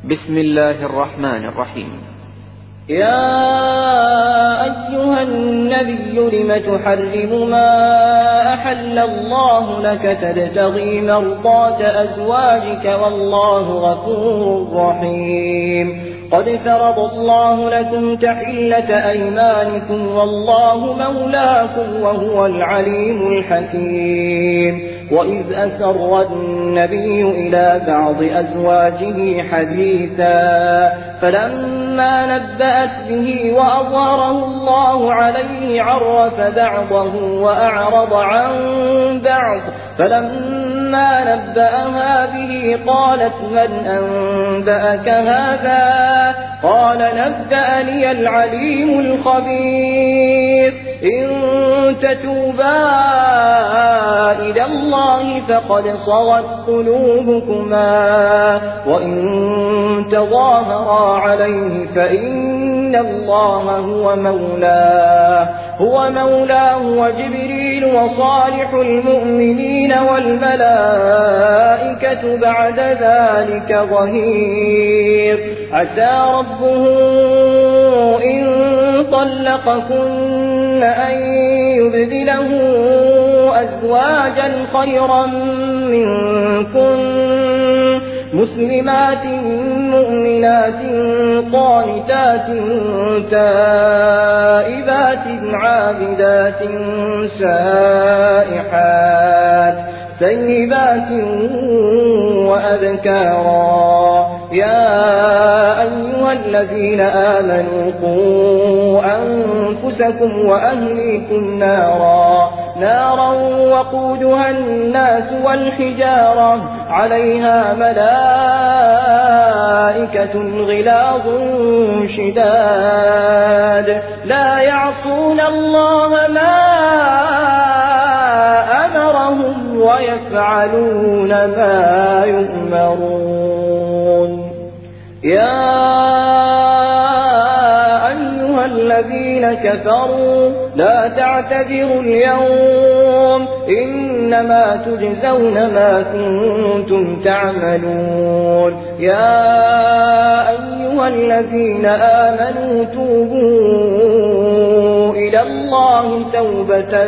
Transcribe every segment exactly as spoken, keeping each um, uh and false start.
بسم الله الرحمن الرحيم. يا أيها النبي لم تحرم ما أحل الله لك تبتغي مرضات أزواجك والله غفور رحيم. قد فرض الله لكم تحلة أيمانكم والله مولاكم وهو العليم الحكيم. وإذ أسر النبي إلى بعض أزواجه حديثا فلما نبأت به وأظهره الله عليه عرف بعضه وأعرض عن بعض فلما نبأها به قالت من أنبأك هذا؟ قال نبأني العليم الخبير. إن تتوبا إلى الله فقد صغت قلوبكما وإن تظاهرا عليه فإن الله هو مولاه هو مولاه وجبريل وصالح المؤمنين والملائكة بعد ذلك ظهير. عسى ربه إن طلقكن أن يبدله أزواجا خيرا منكن مسلمات مؤمنات قانتات تائبات عابدات سائحات ثيبات وأبكارا. يا أيها الذين آمنوا قوا أنفسكم وأهليكم نارا نارا وقودها الناس والحجارة عليها ملائكة غلاظ شداد لا يعصون الله ما أمرهم ويفعلون ما يؤمرون. يا أيها الذين كفروا لا تعتذروا اليوم إنما تجزون ما كنتم تعملون. يا أيها الذين آمنوا توبوا إلى الله توبة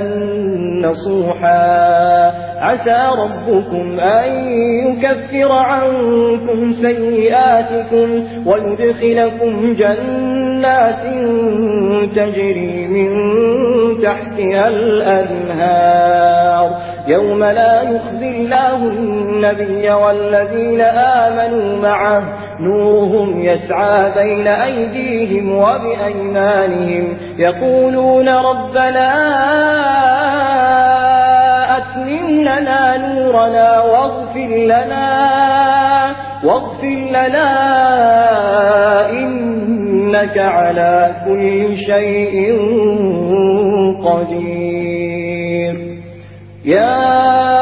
نصوحا عسى ربكم أن يكفر عنكم سيئاتكم ويدخلكم جنات تجري من تحتها الأنهار يوم لا يخزي الله النبي والذين آمنوا معه نورهم يسعى بين أيديهم وبأيمانهم يقولون ربنا أتمم لنا نورنا واغفر لنا واغفر لنا إنك على كل شيء قدير. يا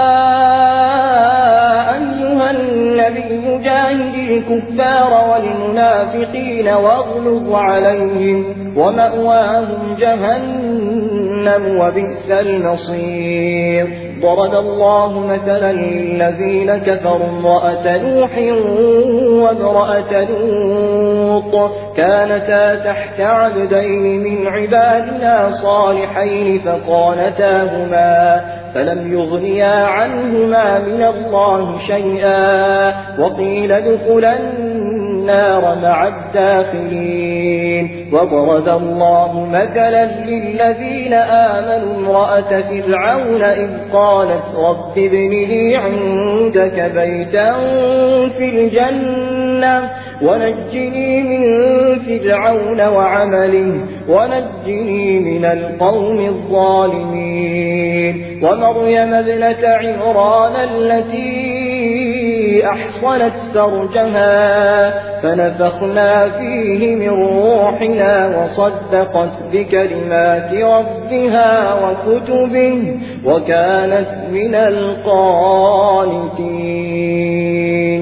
أيها النبي جاهد الكفار والمنافقين واغلظ عليهم ومأواهم جهنم وبئس المصير. ضرب الله مثلا للذين كفروا امرأة نوح وامرأة لوط كانتا تحت عبدين من عبادنا صالحين فخانتاهما فلم يغنيا عنهما من الله شيئا وقيل ادخلا النار مع الداخلين. وضرب الله مثلا للذين آمنوا امرأة فرعون إذ قالت رب ابن لي عندك بيتا في الجنة ونجني من فرعون وعمله ونجني من القوم الظالمين. ومريم ابنة عمران التي أحصنت فرجها فنفخنا فيه من روحنا وصدقت بكلمات ربها وكتبه وكانت من القانتين.